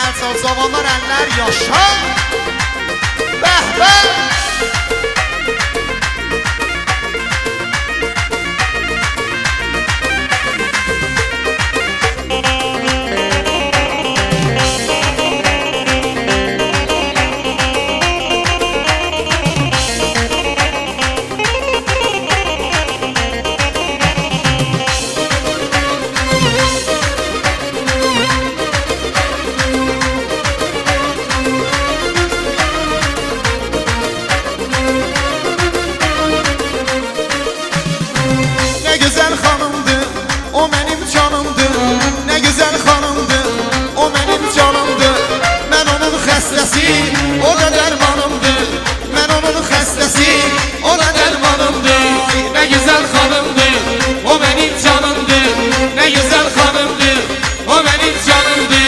El zamanlar eller yaşa. Bəh bəh. Ne güzel hanımdı, o benim canımdı. Ne güzel hanımdı, o benim canımdı. Ben onun xəstəsi, o da dərmanımdı. Ben onun xəstəsi, o da dərmanımdı. Ne güzel hanımdı, o benim canımdı. Ne güzel hanımdı, o benim canımdı.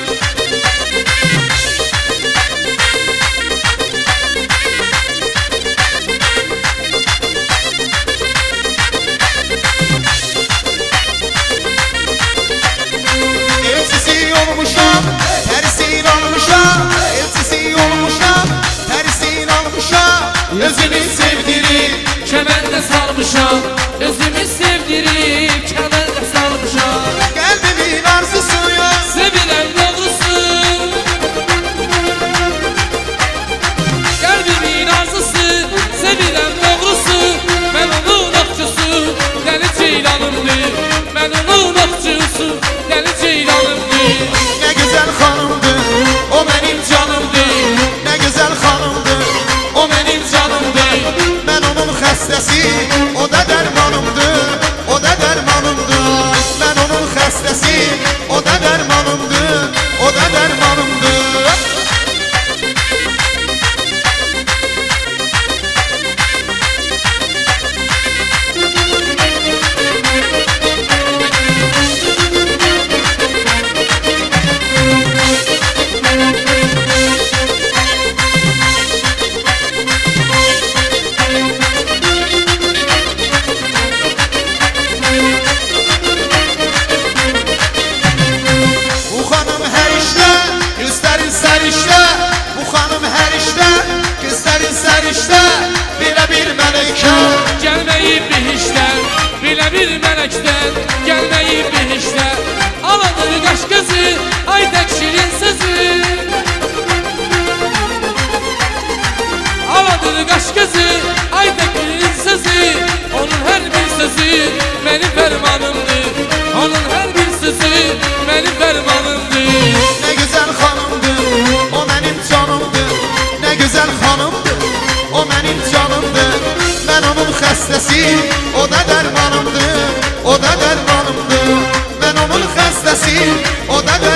Elçisi olmuşam, tersin olmuşam. Elçisi olmuşam, tersin olmuşam. Özümü sevdirip kemerde sarmışam. Özümü sevdirip kemerde sarmışam. Kalbimin arzusuyum. Sevilen doğrusu, kalbimin arzusu, sevilen doğrusu. Ben onun okçusu, deli ceylanımdır. Ben onun okçusu, deli ceylanımdır. Ne güzel hanımdı, O benim canımdır, ne güzel hanımdı. o benim canımdır. Ben onun xəstəsi, o da dərmanımdı. O da dərmanımdı. Ben onun xəstəsi, o da dərmanımdı. O da dərmanımdı. Bu xanım hər işdə, göstərin sərişdə. Bu xanım hər işdə, göstərin sərişdə. Belə bir mələkə. Gelmeyip bir işten, bile bir melekten. Gelmeyip bir işten. Aladır kaş gözü, ay tek şirin sözü. Aladır kaş gözü, ay tek şirin sözü. Onun her bir sözü benim fermanımdır. Onun her bir sözü benim fermanımdır. Ne güzel hanımdı, o benim canımdı. Ne güzel hanımdı, o benim canımdı. Ben onun xəstəsi, o da dərmanımdı. O da dərmanımdı. Ben onun xəstəsi, o da